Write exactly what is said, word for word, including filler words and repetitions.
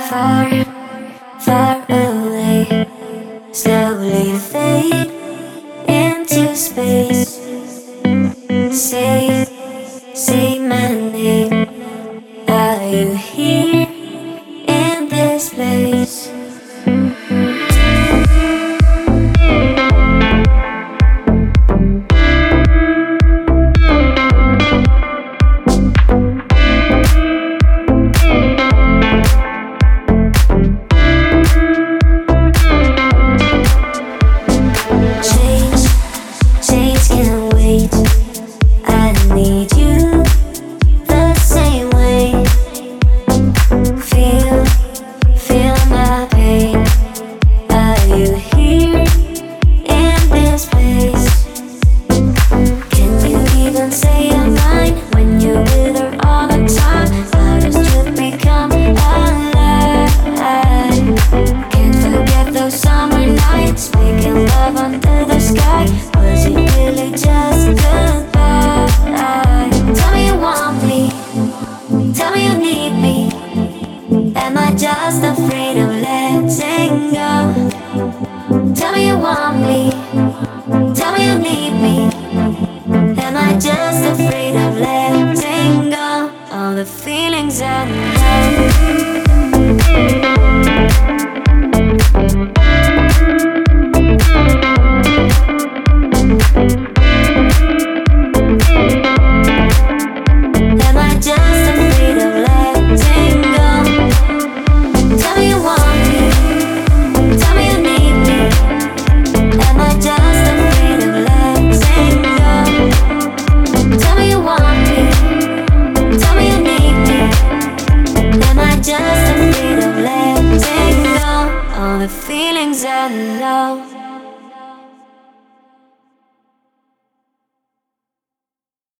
Far, far away, slowly fade into space. Say, say my name. Are you here in this place? Change, change can't wait. I need you the same way. Feel, feel my pain. Are you here in this place? Can you even say I'm mine when you're with her all the time? How does truth become a lie? Can't forget those summer nights, making love under the sky. Was it really just goodbye? Tell me you want me, tell me you need me. Am I just afraid of letting go? Tell me you want me, tell me you need me. Am I just afraid of letting go? All the feelings I know. Am I just afraid of letting go? Tell me you want me, tell me you need me. Am I just afraid of letting go? Tell me you want me, tell me you need me. Am I just afraid of letting go? All the feelings I know.